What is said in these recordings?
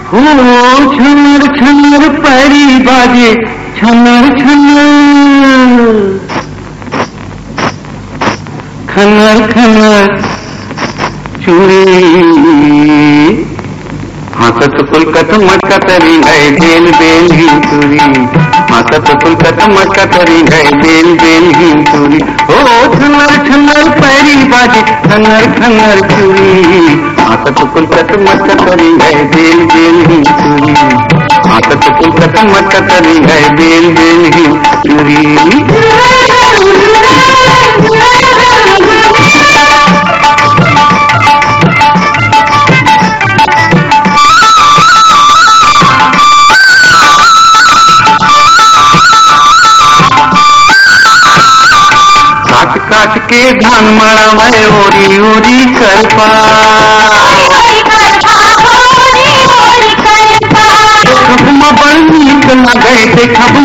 हो छनर छनर पैरी बाजे छनर छनर खनर खनर चूड़ी हसत कुलकत मटकतरी गए बेल बेल ही चूड़ी हसत कुलकत मटकतरी गए बेल बेल ही चूड़ी हो छनर छनर पैरी बाजे खनर खनर चूड़ी हसत कुलकत मटकतरी गए बेल बेल ही चूड़ी हसत कुलकत मटकतरी गए बेल बेल ही चूड़ी। काट काट के धान मारा मैं ओरी ओरी कर पा देखब माँ बड़ नीक लगे देखब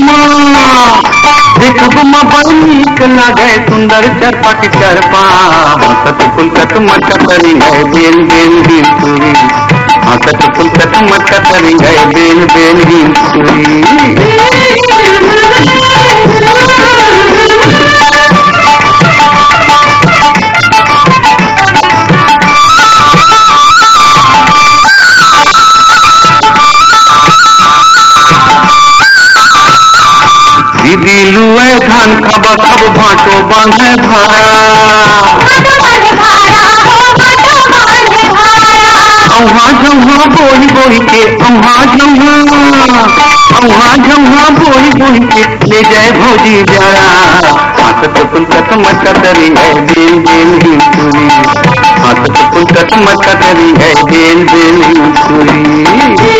माँ बड़ नीक लगे सुंदर चरपट चरपा हसत कुलकत मटकतरी गए बेल बेल ही चूड़ी हसत कुलकत मटकतरी गए बेल बेल ही चूड़ी। दीदी लुए धान खब खब भाटो बांधे भारा औहा झौहा बोही बोही के औहा झौहा बोही बोही के ले जाए भौजी जारा हसत कुलकत मटकतरी है बेल बेल ही चूड़ी हसत कुलकत मटकतरी है बेल बेल ही चूड़ी।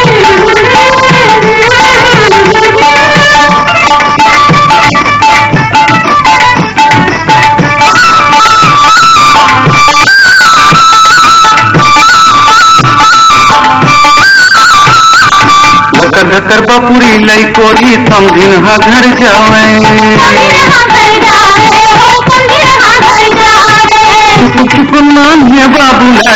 धकर बपुरी लई कोरी समझिन हा घर जावे चुप चुप नान्हे बाबूला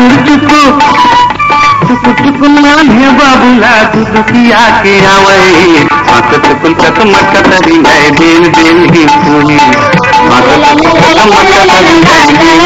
चुप नान्हे बाबूला दुखिया के आवे हसत कुलकत मटकतरी है बेल बेल ही चूड़ी हसत कुलकत मटकतरी है